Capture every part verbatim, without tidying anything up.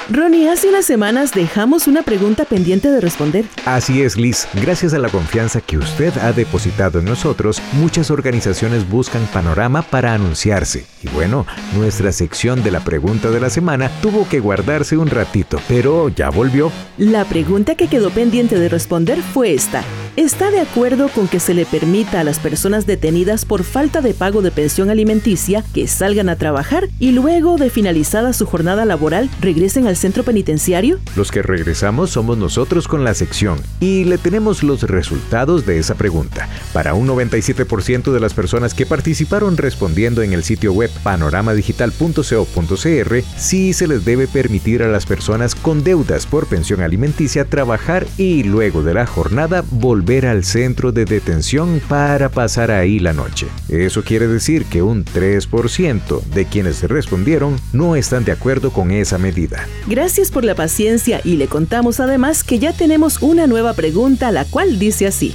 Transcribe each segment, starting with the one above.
Ronnie, hace unas semanas dejamos una pregunta pendiente de responder. Así es, Liz. Gracias a la confianza que usted ha depositado en nosotros, muchas organizaciones buscan Panorama para anunciarse. Y bueno, nuestra sección de la pregunta de la semana tuvo que guardarse un ratito, pero ya volvió. La pregunta que quedó pendiente de responder fue esta. ¿Está de acuerdo con que se le permita a las personas detenidas por falta de pago de pensión alimenticia que salgan a trabajar y luego de finalizada su jornada laboral regresen al centro penitenciario? Los que regresamos somos nosotros con la sección y le tenemos los resultados de esa pregunta. Para un noventa y siete por ciento de las personas que participaron respondiendo en el sitio web panorama digital punto co punto cr, sí se les debe permitir a las personas con deudas por pensión alimenticia trabajar y luego de la jornada volver al centro de detención para pasar ahí la noche. Eso quiere decir que un tres por ciento de quienes respondieron no están de acuerdo con esa medida. Gracias por la paciencia y le contamos además que ya tenemos una nueva pregunta, la cual dice así.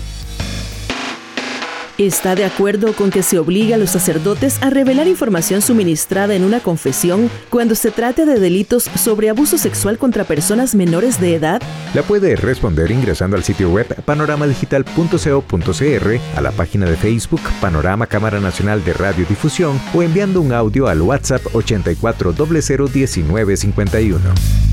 ¿Está de acuerdo con que se obligue a los sacerdotes a revelar información suministrada en una confesión cuando se trate de delitos sobre abuso sexual contra personas menores de edad? La puede responder ingresando al sitio web panorama digital punto co punto cr, a la página de Facebook Panorama Cámara Nacional de Radiodifusión o enviando un audio al WhatsApp ochenta y cuatro cero cero diecinueve cincuenta y uno.